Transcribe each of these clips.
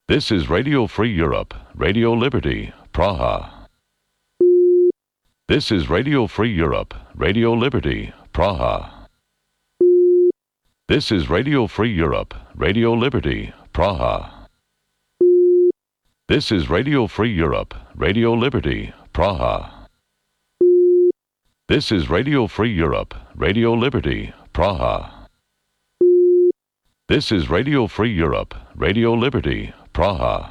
This is Radio Free Europe, Radio Liberty, Praha. This is Radio Free Europe, Radio Liberty, Praha. This is Radio Free Europe, Radio Liberty, Praha. This is Radio Free Europe, Radio Liberty, Praha. This is Radio Free Europe, Radio Liberty, Praha. This is Radio Free Europe, Radio Liberty, Praha.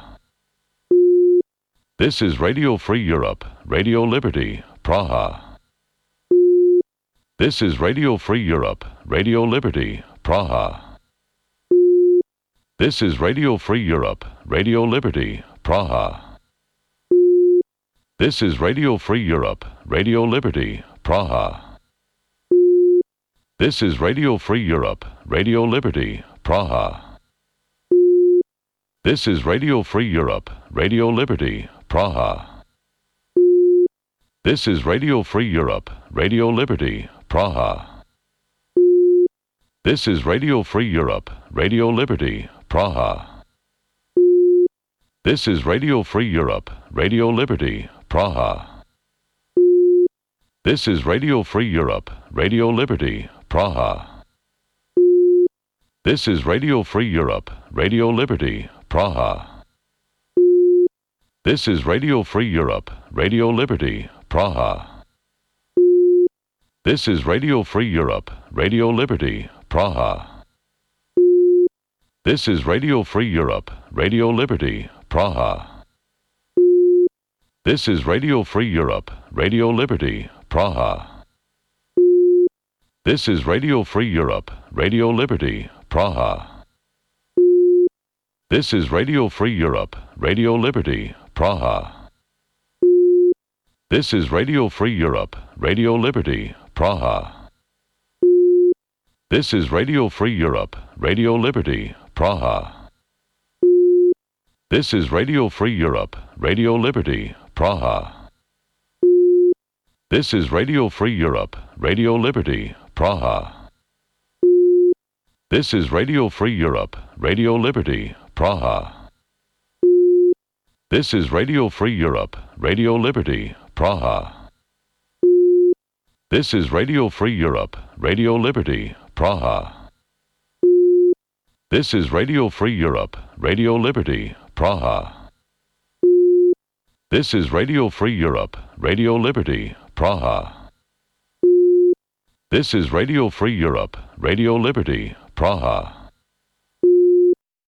This is Radio Free Europe, Radio Liberty, Praha. This is Radio Free Europe, Radio Liberty, Praha. This is Radio Free Europe, Radio Liberty, Praha. This is Radio Free Europe, Radio Liberty, Praha. This is Radio Free Europe, Radio Liberty, Praha. This is Radio Free Europe, Radio Liberty, Praha. This is Radio Free Europe, Radio Liberty, Praha. This is Radio Free Europe, Radio Liberty, Praha. This is Radio Free Europe, Radio Liberty, Praha. This is Radio Free Europe, Radio Liberty, Praha. This is Radio Free Europe, Radio Liberty, Praha. This is Radio Free Europe, Radio Liberty, Praha. This is Radio Free Europe, Radio Liberty, Praha. This is Radio Free Europe, Radio Liberty, Praha. This is Radio Free Europe, Radio Liberty, Praha. This is Radio Free Europe, Radio Liberty, Praha. This is Radio Free Europe, Radio Liberty, Praha. This is Radio Free Europe, Radio Liberty, Praha. This is Radio Free Europe, Radio Liberty, Praha. This is Radio Free Europe, Radio Liberty, Praha. This is Radio Free Europe, Radio Liberty, Praha. This is Radio Free Europe, Radio Liberty, Praha. This is Radio Free Europe, Radio Liberty, Praha. This is Radio Free Europe, Radio Liberty, Praha. This is Radio Free Europe, Radio Liberty, Praha. This is Radio Free Europe, Radio Liberty, Praha. This is Radio Free Europe, Radio Liberty, Praha.